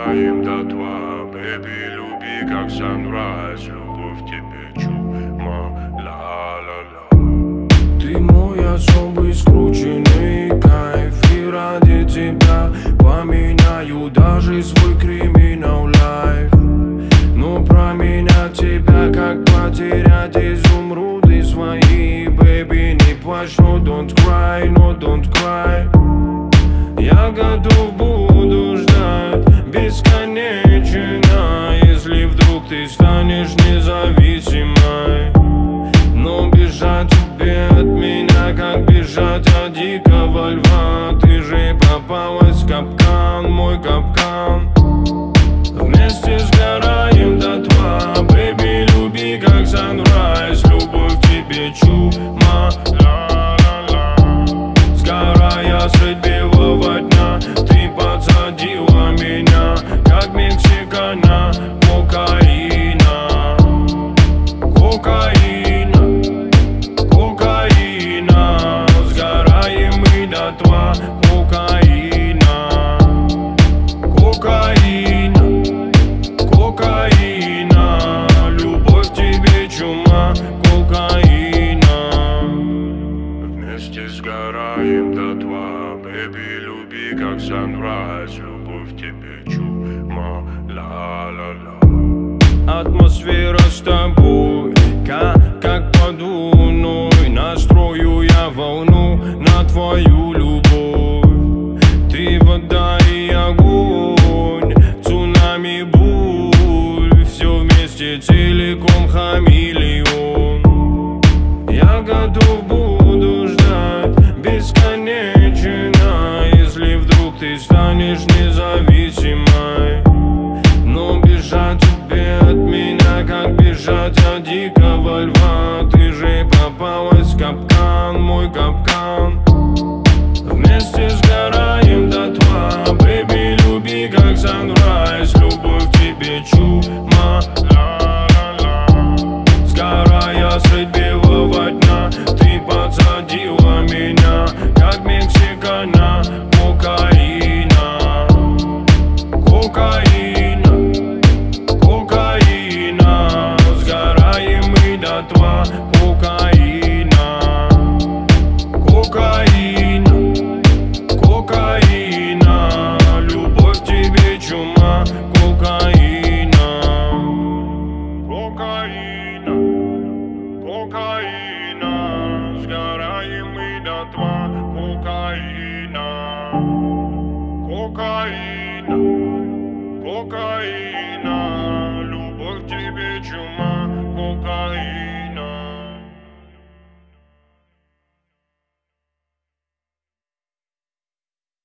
сгораем дотла. Baby, люби как sunrise, любовь тебе чума, ла-ла-ла. Ты мой особый скрученный кайф, и ради тебя поменяю даже свой криминал лайф. Но променять тебя, как потерять изумруды свои. Baby, не плачь, no don't cry, no don't cry. Я готов буду ждать бесконечно, если вдруг ты станешь независимой. Но бежать тебе от меня, как бежать от дикого льва. Ты же попалась в капкан, мой капкан. Вместе сгораем дотла. Baby, люби как sunrise, любовь к тебе чума, ла-ла-ла. Сгорая средь белого дня, ты подсадила меня, как Мексикана, кокаина. Кокаина, кокаина. Сгораем мы дотла. Кокаина, кокаина, кокаина. Любовь к тебе чума, кокаина. Вместе сгораем дотла. Baby, люби как sunrise, любовь к тебе чума, ла-ла-ла. Атмосфера с тобой, как подуной. Настрою я волну на твою любовь. Ты вода и огонь, цунами бурь. Все вместе целиком хамелеон. Я готов буду ждать бесконечно, если вдруг ты станешь независимой. Но бежать тебе от меня, как бежать от дикого льва. Ты же попалась в капкан, мой капкан. Вместе сгораем дотла. Baby, люби как sunrise, любовь к тебе чума, ла-ла-ла. Сгорая средь белого дня, ты подсадила меня, как Мексикана, кокаина. Кокаина, кокаина. Сгораем мы дотла. Кокаина, кокаина, кокаина. Любовь к тебе чума, кокаина. Кокаина, кокаина. Сгораем мы дотла. Кокаина, кокаина.